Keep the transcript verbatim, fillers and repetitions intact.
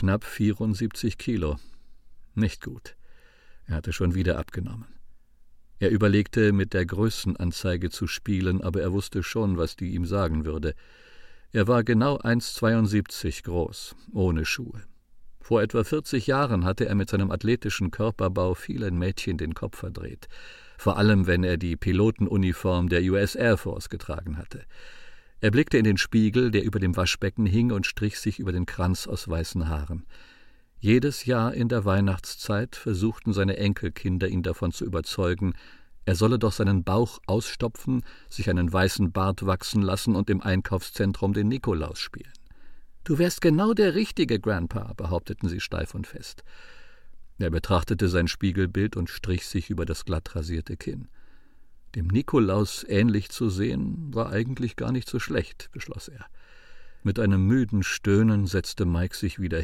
knapp vierundsiebzig Kilo. Nicht gut. Er hatte schon wieder abgenommen. Er überlegte, mit der Größenanzeige zu spielen, aber er wusste schon, was die ihm sagen würde. Er war genau eins Komma zweiundsiebzig groß, ohne Schuhe. Vor etwa vierzig Jahren hatte er mit seinem athletischen Körperbau vielen Mädchen den Kopf verdreht, vor allem wenn er die Pilotenuniform der U S Air Force getragen hatte. Er blickte in den Spiegel, der über dem Waschbecken hing, und strich sich über den Kranz aus weißen Haaren. Jedes Jahr in der Weihnachtszeit versuchten seine Enkelkinder, ihn davon zu überzeugen, er solle doch seinen Bauch ausstopfen, sich einen weißen Bart wachsen lassen und im Einkaufszentrum den Nikolaus spielen. »Du wärst genau der Richtige, Grandpa«, behaupteten sie steif und fest. Er betrachtete sein Spiegelbild und strich sich über das glatt rasierte Kinn. Dem Nikolaus ähnlich zu sehen, war eigentlich gar nicht so schlecht, beschloss er. Mit einem müden Stöhnen setzte Mike sich wieder